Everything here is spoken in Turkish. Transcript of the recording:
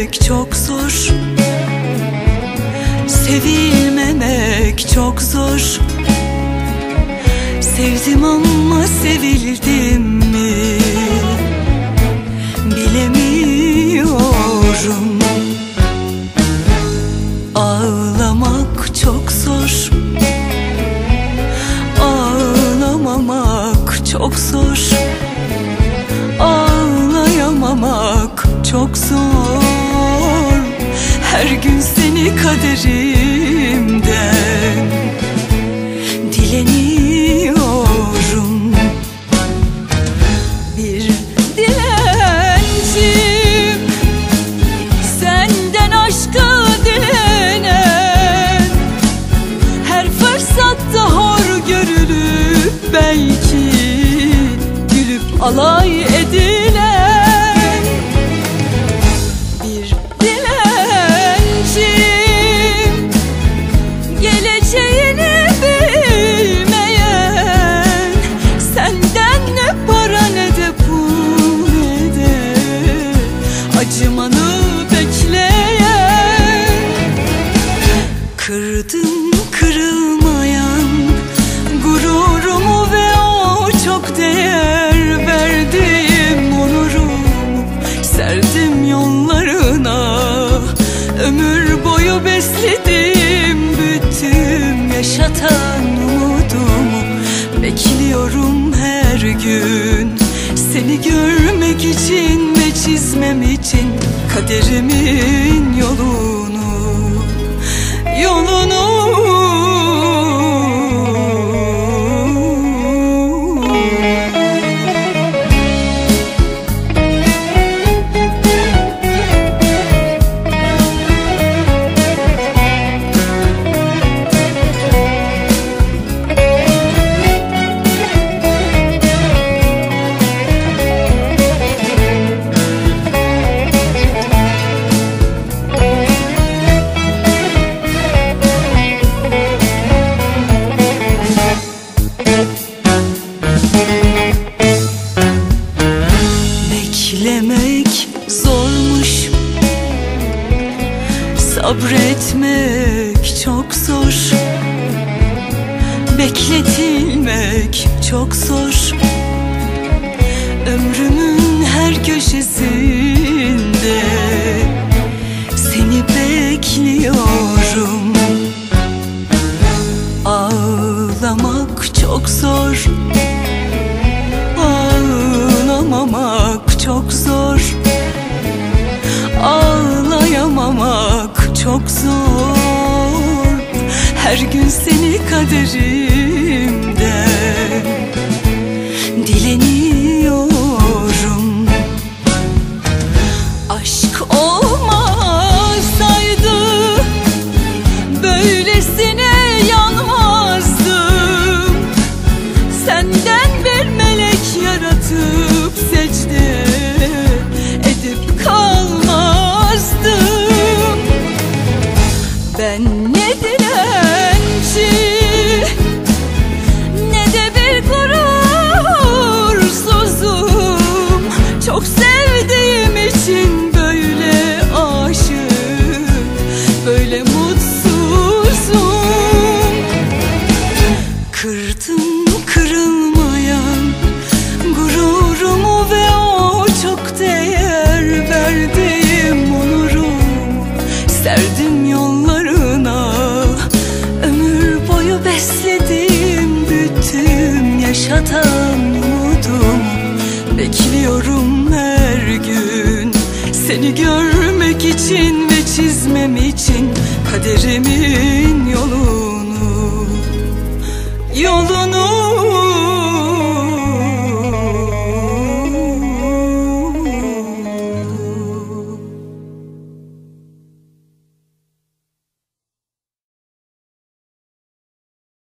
Sevmek çok zor, sevilmemek çok zor. Sevdim ama sevildim mi bilemiyorum. Ağlamak çok zor, ağlamamak çok zor. Ağlayamamak çok zor. Her gün seni kaderimden dileniyorum. Bir dilencim, senden aşkı dilenen, her fırsatta hor görülüp belki gülüp alay edilen. Bir dilencim, geleceğini bilmeyen, senden ne para ne de pul ne de acımanı bekleyen. Kırdım kırılmayan gururumu ve o çok değer verdiğim onurumu serdim yollarına. Ömür boyu besledim büyüttüm yaşatan umudumu. Bekliyorum her gün seni görmek için ve çizmem için kaderimin yolunu, yolunu. Beklemek zormuş, sabretmek çok zor. Bekletilmek çok zor. Ömrümün her köşesinde seni bekliyorum. Ağlamak çok zor, ağlamamak çok zor. Ağlayamamak çok zor. Her gün seni kaderimden dileniyorum. Aşk olmasaydı böylesine yanmazdım. Senden bir melek yaratıp secde edip kalmazdım. Ben ne dilenci ne de bir gurursuzum. Çok sevdiğim için böyle aşık, böyle mutsuzum. Kırdım kırılmayan gururumu ve o çok değer verdiğim onurumu serdim yollarına. Ömür boyu besledim büyüttüm yaşatan umudumu. Bekliyorum her gün seni görmek için ve çizmem için kaderimin yolunu.